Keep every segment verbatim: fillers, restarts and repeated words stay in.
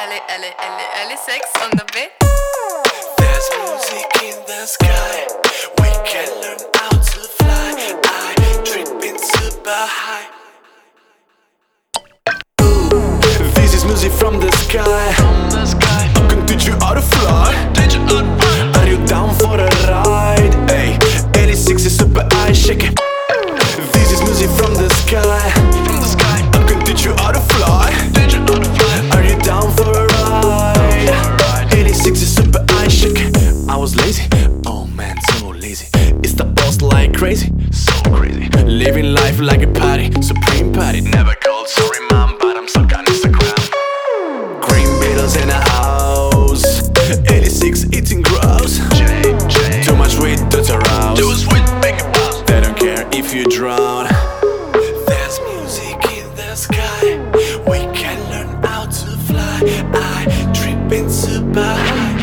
Ellie, Ellie, Ellie, Ellie six on the beat. There's music in the sky. We can learn how to fly. I tripping super high. This is music from the sky. I can teach you how to fly. Are you down for a ride? Hey, Ellie six is super high, shake it. This is music from the sky. I can teach you how to fly. Are you down for a ride? Ellie six is super high, shake it. I was lazy, oh man, so lazy. It's the boss like crazy, so crazy. Living life like a party, supreme party. Never called, sorry mom, but I'm stuck on Instagram. Green Beatles in a house. Ellie six eating gross. Too much weed, that's aroused. Too sweet, make it bounce. They don't care if you drown. There's music in the sky. We can learn how to fly. I tripping super high.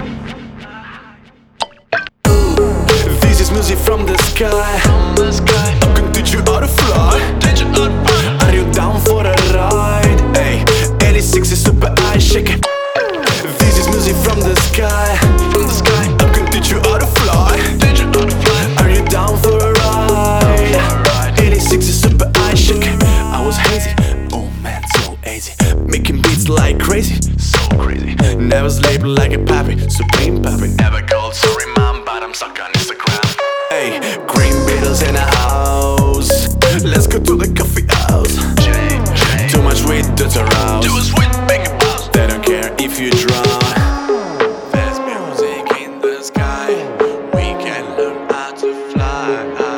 This is music from the sky. I can teach you how to fly. Are you down for a ride? Hey, Ellie six is super high, shake it. This is music from the sky. I can teach you how to fly. Are you down for a ride? Ellie six is super high, shake it. I was hazy, oh man, so easy. Making beats like crazy, so crazy. Never sleep like a pappy, supreme pappy. Never called, sorry mom, but I'm stuck on Instagram. Hey, Green Beatles in a house. Let's go to the coffee house. Too much weed, that's aroused. Too sweet, make it bounce. They don't care if you drown. There's music in the sky. We can learn how to fly.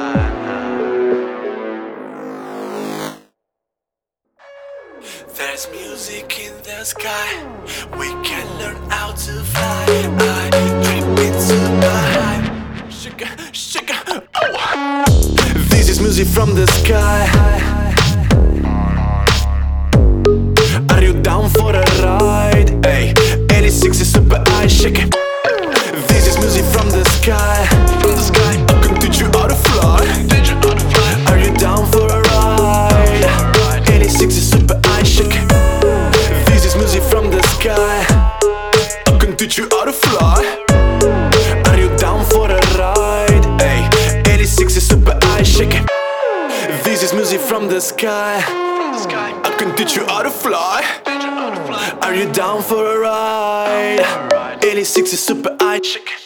There's music in the sky. We can learn how to fly. I dream it super high. Shaka, shaka, oh. This is music from the sky. Are you down for a ride? Hey, Ellie six is super high, shake it. This is music from the sky. I can teach you how to fly. Are you down for a ride? Ellie six is super high, shake it. This is music from the sky. I can teach you how to fly. Are you down for a ride? Hey, Ellie six is super high, shake it. This is music from the sky. I can teach you how to fly. Are you down for a ride? Ellie six is super high, shake it.